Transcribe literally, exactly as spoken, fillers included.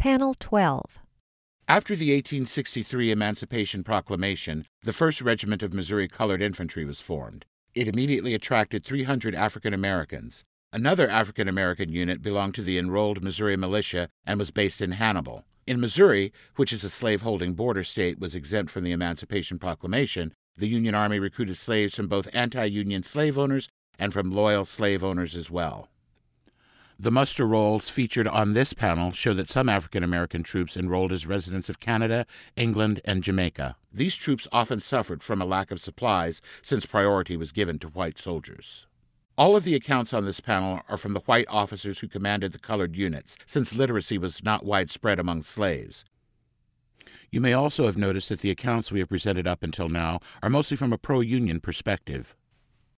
Panel twelve. After the eighteen sixty-three Emancipation Proclamation, the first Regiment of Missouri Colored Infantry was formed. It immediately attracted three hundred African Americans. Another African American unit belonged to the enrolled Missouri Militia and was based in Hannibal. In Missouri, which is a slave-holding border state, was exempt from the Emancipation Proclamation, the Union Army recruited slaves from both anti-Union slave owners and from loyal slave owners as well. The muster rolls featured on this panel show that some African American troops enrolled as residents of Canada, England, and Jamaica. These troops often suffered from a lack of supplies since priority was given to white soldiers. All of the accounts on this panel are from the white officers who commanded the colored units, since literacy was not widespread among slaves. You may also have noticed that the accounts we have presented up until now are mostly from a pro-Union perspective.